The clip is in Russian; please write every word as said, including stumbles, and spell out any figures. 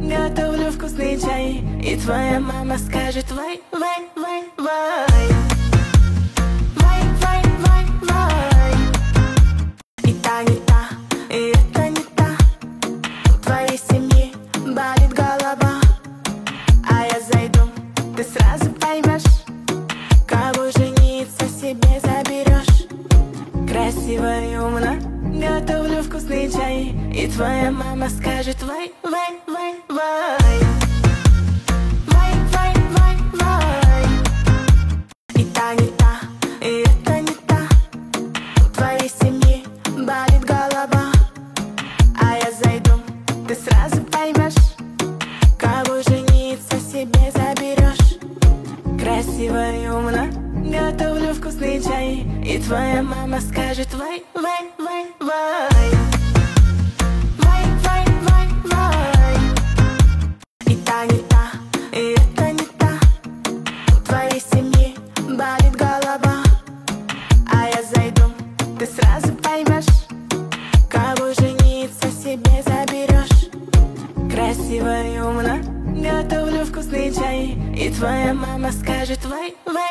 готовлю вкусный чай, и твоя мама скажет: вай, вай, вай, вай. Вай, вай, вай, вай. И та не та, и это не та. У твоей семьи болит голова, а я зайду, ты сразу поймешь, кого жениться себе заберешь. Красиво и умно готовлю вкусный чай, и твоя мама скажет: вай, вай, вай, вай. Вай, вай, вай, вай. И та не та, и это не та. У твоей семьи болит голова, а я зайду, ты сразу поймешь, кого жениться себе заберешь. Красиво и умно готовлю вкусный чай, и твоя мама скажет: вай, вай, вай, вай. Вай, вай, вай, вай. И та не та, и это не та. У твоей семьи болит голова, а я зайду, ты сразу поймешь, кого жениться себе заберешь. Красиво и умно готовлю вкусный чай, и твоя мама скажет: вай, вай.